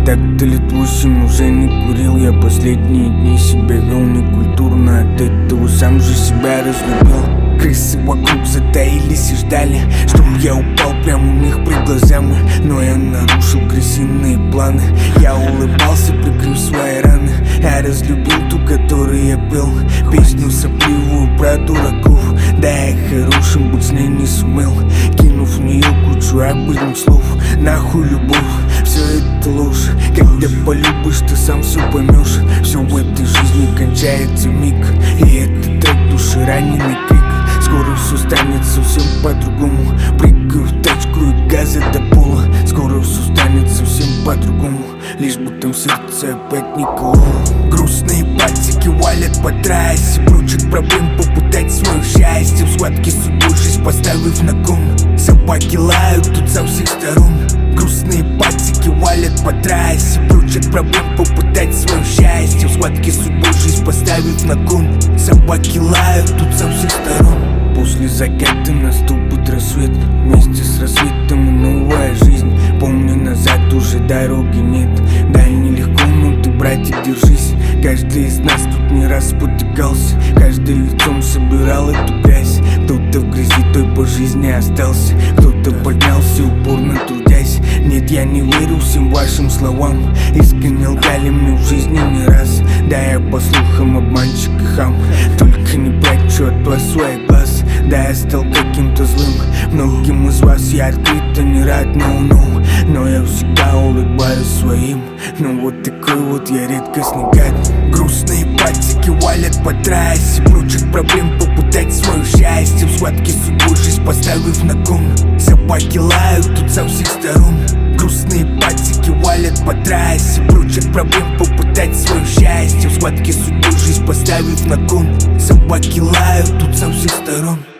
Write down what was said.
Так-то лет 8 уже не курил. Я последние дни себя вел некультурно. От этого сам же себя разлюбил. Крысы вокруг затаились и ждали, чтоб я упал прямо у них перед глазами. Но я нарушил крысиные планы. Я улыбался, прикрыв свои раны. Я разлюбил ту, которую я пел. Песню сопливую про дураков. Да, я хорошим быть с ней не сумел. Кинув в нее кучу обыденных слов. Нахуй любовь, все это ложь. Когда полюбишь, ты сам все поймешь. Все в этой жизни кончается миг. И этот трек души раненый крик. Скоро все станет совсем по-другому. Прыгаю в тачку и газа до пола. Скоро все станет совсем по-другому. Лишь бы там сердце опять не кололо. Грустные пальчики валят по трассе. Прочих проблем попытать свое счастье. В схватке с судьбой жизнь поставив на кон. Собаки лают тут со всех сторон. Грустные пальчики валят по трассе. Прочих проблем попытать свое счастье. В схватке с судьбой жизнь поставив на кон. Собаки лают тут со всех сторон. После заката наступит рассвет. Вместе с рассветом и новая жизнь. Помни, назад уже дороги нет. Да, нелегко, но ты, братик, держись. Каждый из нас тут не раз спотыкался. Каждый лицом собирал эту грязь. Кто-то в грязи той по жизни остался. Кто-то поднялся, упорно трудясь. Нет, я не верю всем вашим словам. Искренне лгали мне в жизни не раз. Да, я по слухам обманщик и хам. Только не прячу от вас свои глаз. Да, я стал каким-то злым. Многим из вас я открыто не рад, но я всегда улыбаюсь своим. Ну вот такой вот я редкостный гад. Грустные пальчики валят по трассе. Прочих проблем попытать свое счастье. В схватке с судьбой жизнь поставив на кон. Собаки лают тут со всех сторон. Грустные пальчики валят по трассе. Прочих проблем попытать свое счастье. В схватке с судьбой жизнь поставив на кон. Собаки лают тут со всех сторон.